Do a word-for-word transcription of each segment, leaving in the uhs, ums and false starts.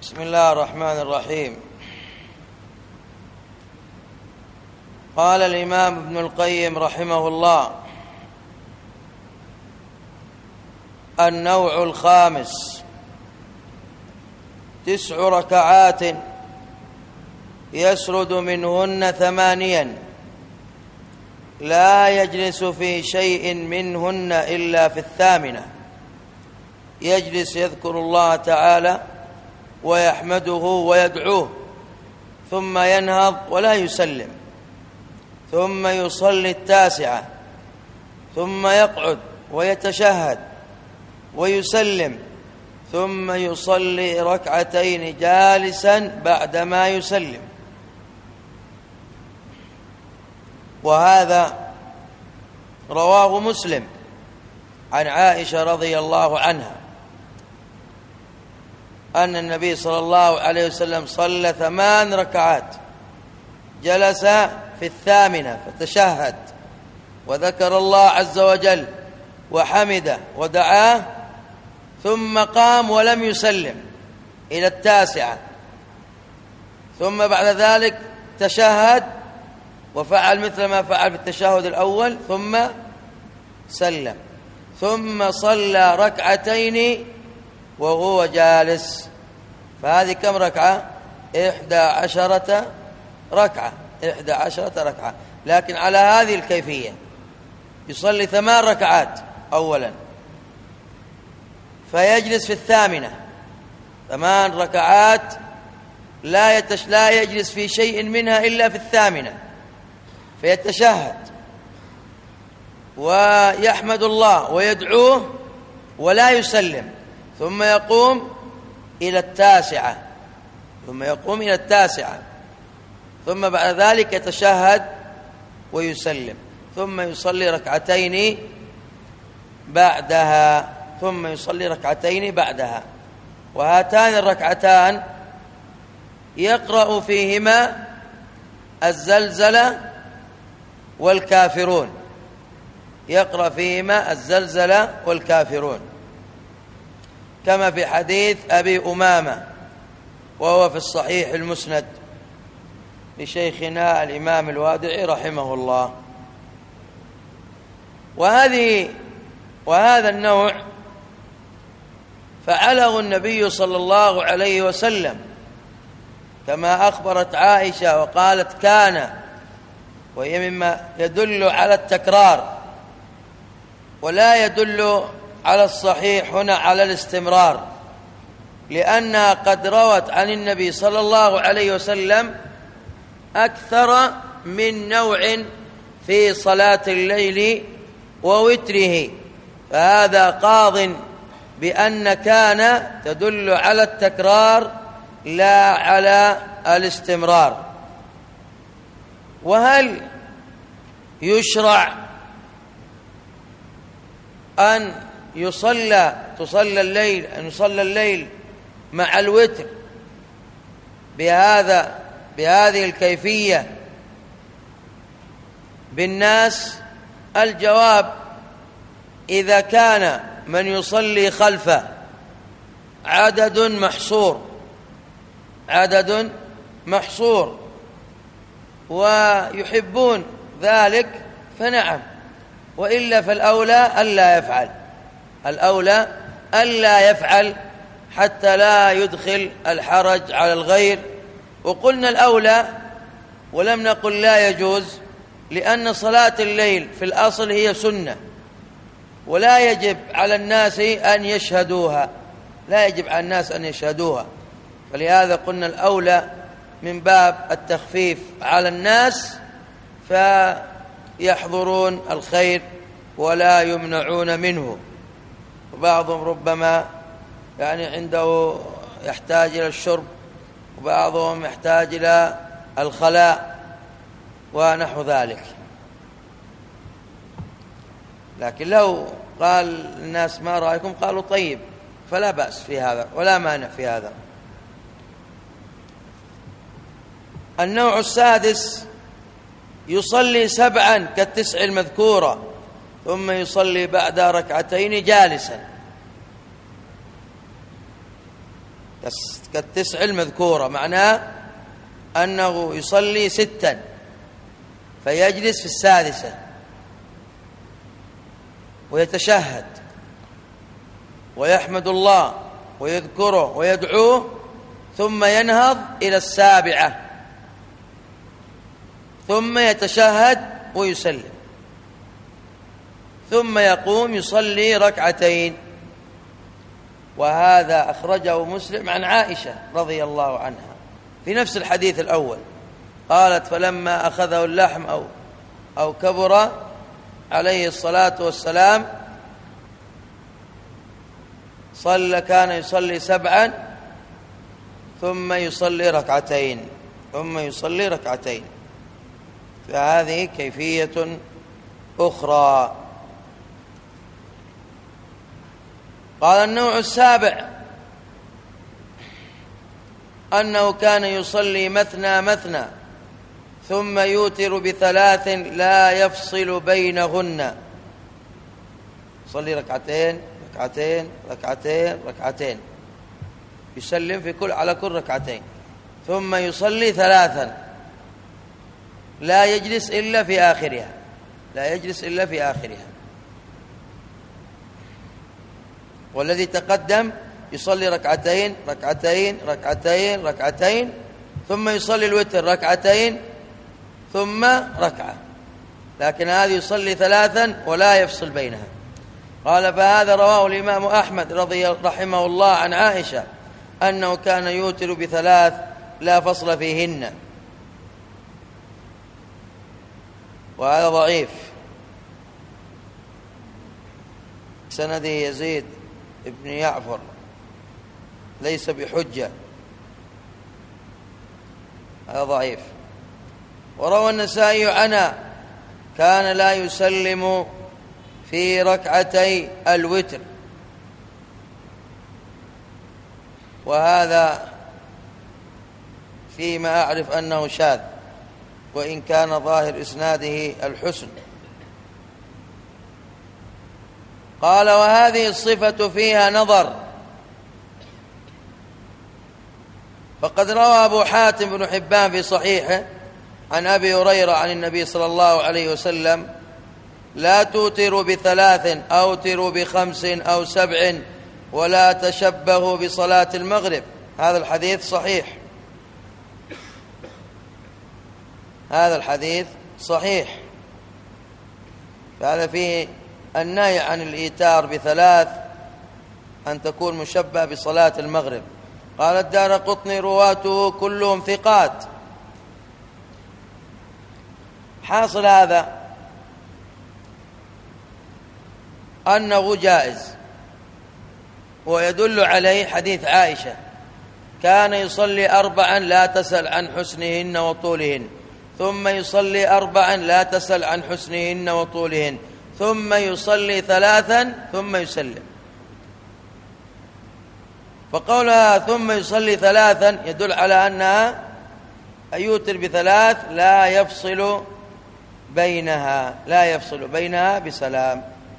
بسم الله الرحمن الرحيم. قال الإمام ابن القيم رحمه الله: النوع الخامس تسع ركعات يسرد منهن ثمانيا لا يجلس في شيء منهن إلا في الثامنة، يجلس يذكر الله تعالى ويحمده ويدعوه، ثم ينهض ولا يسلم، ثم يصلي التاسعة، ثم يقعد ويتشهد ويسلم، ثم يصلي ركعتين جالسا بعدما يسلم. وهذا رواه مسلم عن عائشة رضي الله عنها أن النبي صلى الله عليه وسلم صلى ثمان ركعات، جلس في الثامنة فتشهد وذكر الله عز وجل وحمده ودعاه، ثم قام ولم يسلم إلى التاسعة، ثم بعد ذلك تشهد وفعل مثل ما فعل في التشهد الأول ثم سلم، ثم صلى ركعتين وهو جالس. فهذه كم ركعة؟ إحدى عشرة ركعة إحدى عشرة ركعة لكن على هذه الكيفية: يصلي ثمان ركعات أولا فيجلس في الثامنة، ثمان ركعات لا, يتش لا يجلس في شيء منها إلا في الثامنة، فيتشهد ويحمد الله ويدعوه ولا يسلم، ثم يقوم إلى التاسعة ثم يقوم إلى التاسعة ثم بعد ذلك يتشهد ويسلم، ثم يصلي ركعتين بعدها ثم يصلي ركعتين بعدها وهاتان الركعتان يقرأ فيهما الزلزلة والكافرون يقرأ فيهما الزلزلة والكافرون كما في حديث أبي أمامة، وهو في الصحيح المسند لشيخنا الإمام الوادعي رحمه الله. وهذه وهذا النوع فعله النبي صلى الله عليه وسلم كما أخبرت عائشة وقالت كان، وهي مما يدل على التكرار ولا يدل على الصحيح هنا على الاستمرار، لأنها قد روت عن النبي صلى الله عليه وسلم أكثر من نوع في صلاة الليل ووتره، فهذا قاض بأن كان تدل على التكرار لا على الاستمرار. وهل يشرع أن يصلى تصلى الليل أن يصلى الليل مع الوتر بهذا بهذه الكيفية بالناس؟ الجواب: إذا كان من يصلي خلفه عدد محصور عدد محصور ويحبون ذلك فنعم، وإلا فالأولى ألا يفعل الأولى ألا يفعل حتى لا يدخل الحرج على الغير. وقلنا الأولى ولم نقل لا يجوز، لأن صلاة الليل في الأصل هي سنة ولا يجب على الناس أن يشهدوها لا يجب على الناس أن يشهدوها فلهذا قلنا الأولى من باب التخفيف على الناس، فيحضرون الخير ولا يمنعون منه. وبعضهم ربما يعني عنده يحتاج إلى الشرب، وبعضهم يحتاج إلى الخلاء ونحو ذلك. لكن لو قال الناس ما رأيكم قالوا طيب فلا بأس في هذا ولا مانع في هذا. النوع السادس يصلي سبعا كالتسع المذكورة ثم يصلي بعد ركعتين جالسا. كالتسع المذكورة، معناه أنه يصلي ستا فيجلس في السادسة ويتشهد ويحمد الله ويذكره ويدعوه، ثم ينهض إلى السابعة ثم يتشهد ويسلم، ثم يقوم يصلي ركعتين. وهذا أخرجه مسلم عن عائشة رضي الله عنها في نفس الحديث الأول، قالت: فلما أخذه اللحم أو أو كبر عليه الصلاة والسلام صلى كان يصلي سبعا ثم يصلي ركعتين ثم يصلي ركعتين فهذه كيفية أخرى. قال: النوع السابع أنه كان يصلي مثنى مثنى ثم يوتر بثلاث لا يفصل بينهن، يصلي ركعتين ركعتين ركعتين ركعتين، يسلم في كل على كل ركعتين، ثم يصلي ثلاثا لا يجلس إلا في آخرها لا يجلس إلا في آخرها. والذي تقدم يصلي ركعتين ركعتين ركعتين ركعتين ثم يصلي الوتر ركعتين ثم ركعة، لكن هذا يصلي ثلاثا ولا يفصل بينها. قال: فهذا رواه الإمام أحمد رضي رحمه الله عن عائشة أنه كان يوتر بثلاث لا فصل فيهن، وهذا ضعيف، سنده يزيد ابن يعفر ليس بحجة، هذا ضعيف. وروى النسائي عنها كان لا يسلم في ركعتي الوتر، وهذا فيما أعرف أنه شاذ، وإن كان ظاهر إسناده الحسن. قال: وهذه الصفة فيها نظر، فقد روى أبو حاتم بن حبان في صحيحه عن أبي هريرة عن النبي صلى الله عليه وسلم: لا توتروا بثلاث، أوتروا بخمس أو سبع، ولا تشبهوا بصلاة المغرب. هذا الحديث صحيح، هذا الحديث صحيح، فهذا فيه النهي عن الإيتار بثلاث أن تكون مشبه بصلاة المغرب. قال الدارقطني: رواته كلهم ثقات. حاصل هذا أنه جائز، ويدل عليه حديث عائشة: كان يصلي أربعا لا تسأل عن حسنهن وطولهن، ثم يصلي أربعا لا تسأل عن حسنهن وطولهن، ثم يصلي ثلاثا ثم يسلم. فقولها ثم يصلي ثلاثا يدل على أنها يوتر بثلاث لا يفصل بينها لا يفصل بينها بسلام،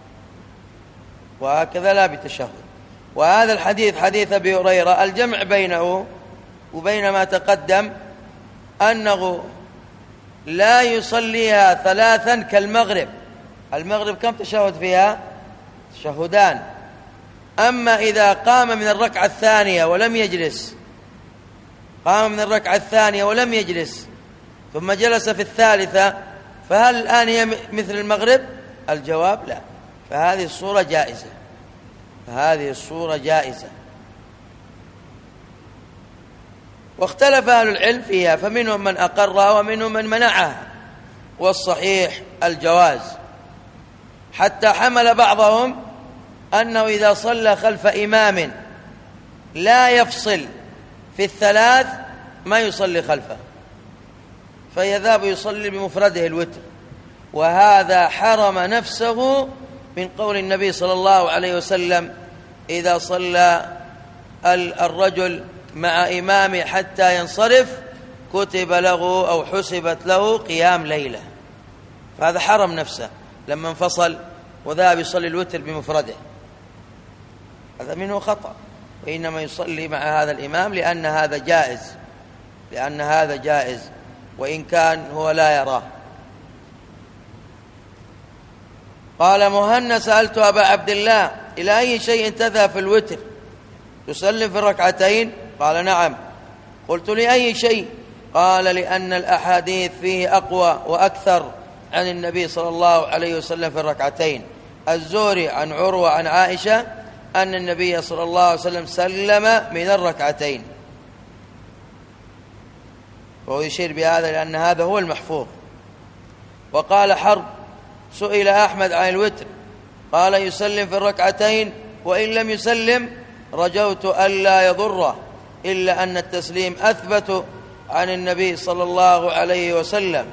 وهكذا لا بتشهد. وهذا الحديث حديث أبي هريرة الجمع بينه وبين ما تقدم أنه لا يصليها ثلاثا كالمغرب. المغرب كم تشهد فيها؟ تشهدان. أما إذا قام من الركعة الثانية ولم يجلس قام من الركعة الثانية ولم يجلس ثم جلس في الثالثة، فهل الآن هي مثل المغرب؟ الجواب لا، فهذه الصورة جائزة فهذه الصورة جائزة واختلف أهل العلم فيها، فمنهم من أقرها ومنهم من منعها، والصحيح الجواز، حتى حمل بعضهم أنه إذا صلى خلف إمام لا يفصل في الثلاث ما يصلي خلفه، فيذهب يصلي بمفرده الوتر، وهذا حرم نفسه من قول النبي صلى الله عليه وسلم: إذا صلى الرجل مع إمامه حتى ينصرف كتب له أو حسبت له قيام ليلة. فهذا حرم نفسه لما انفصل وذهب يصلي الوتر بمفرده، هذا منه خطأ، وإنما يصلي مع هذا الإمام لأن هذا جائز لأن هذا جائز وإن كان هو لا يراه. قال مهنا سألت أبا عبد الله إلى أي شيء تذهب في الوتر؟ تسلم في الركعتين؟ قال نعم. قلت لأي شيء؟ قال لأن الأحاديث فيه أقوى وأكثر عن النبي صلى الله عليه وسلم في الركعتين. الزهري عن عروة عن عائشة أن النبي صلى الله عليه وسلم سلم من الركعتين، وهو يشير بهذا لأن هذا هو المحفوظ. وقال حرب سئل أحمد عن الوتر قال يسلم في الركعتين وإن لم يسلم رجوت ألا يضره، إلا أن التسليم أثبت عن النبي صلى الله عليه وسلم.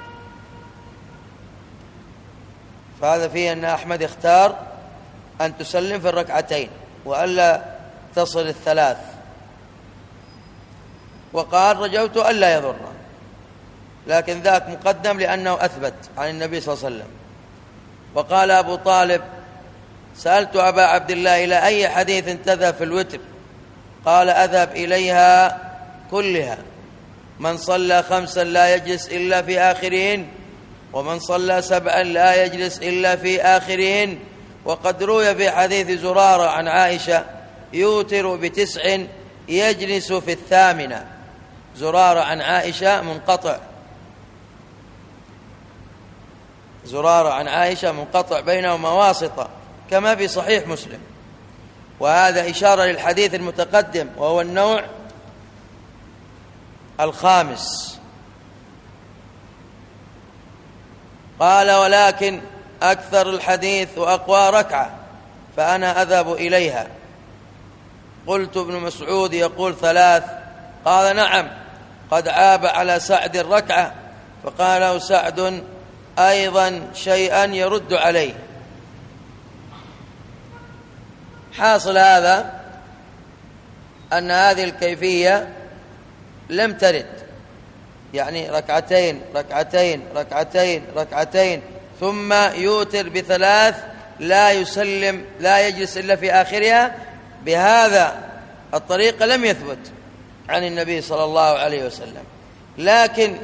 فهذا فيه أن أحمد اختار أن تسلم في الركعتين وألا تصل الثلاث، وقال رجوت ألا يضره، لكن ذاك مقدم لأنه أثبت عن النبي صلى الله عليه وسلم. وقال أبو طالب سألت أبا عبد الله إلى أي حديث تذهب في الوتر؟ قال أذهب إليها كلها، من صلى خمسا لا يجلس إلا في آخرهن، ومن صلى سبعا لا يجلس إلا في آخرهن. وقد روي في حديث زرارة عن عائشة يوتر بتسع يجلس في الثامنة. زرارة عن عائشة منقطع، زرارة عن عائشة منقطع بينهما واسطة كما في صحيح مسلم، وهذا إشارة للحديث المتقدم وهو النوع الخامس. قال ولكن أكثر الحديث وأقوى ركعة فأنا أذهب إليها. قلت ابن مسعود يقول ثلاث، قال نعم قد عاب على سعد الركعة، فقال له سعد أيضا شيئا يرد عليه. حاصل هذا أن هذه الكيفية لم ترد، يعني ركعتين ركعتين ركعتين ركعتين ثم يوتر بثلاث لا يسلم لا يجلس إلا في آخرها، بهذا الطريقة لم يثبت عن النبي صلى الله عليه وسلم. لكن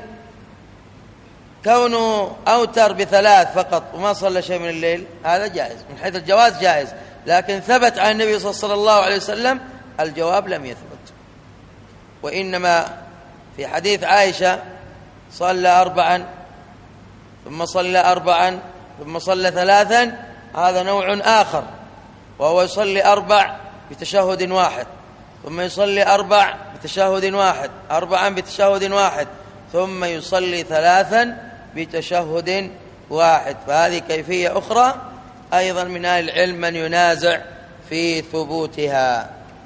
كونه أوتر بثلاث فقط وما صلى شيء من الليل هذا جائز، من حيث الجواز جائز، لكن ثبت عن النبي صلى الله عليه وسلم الجواب لم يثبت. وإنما في حديث عائشة صلى أربعا ثم صلى أربعا ثم صلى ثلاثا، هذا نوع آخر، وهو يصلي أربع بتشهد واحد ثم يصلي أربع بتشهد واحد أربعا بتشهد واحد ثم يصلي ثلاثا بتشهد واحد. فهذه كيفية أخرى أيضا من أهل العلم من ينازع في ثبوتها.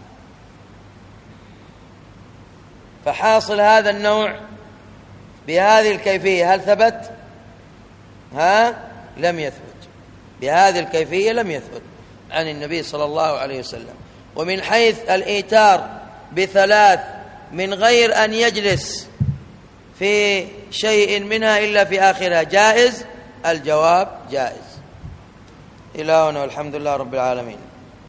فحاصل هذا النوع بهذه الكيفية هل ثبت؟ ها؟ لم يثبت بهذه الكيفية، لم يثبت عن النبي صلى الله عليه وسلم. ومن حيث الإيتار بثلاث من غير أن يجلس في شيء منها إلا في آخرها جائز؟ الجواب جائز. إلهنا والحمد لله رب العالمين.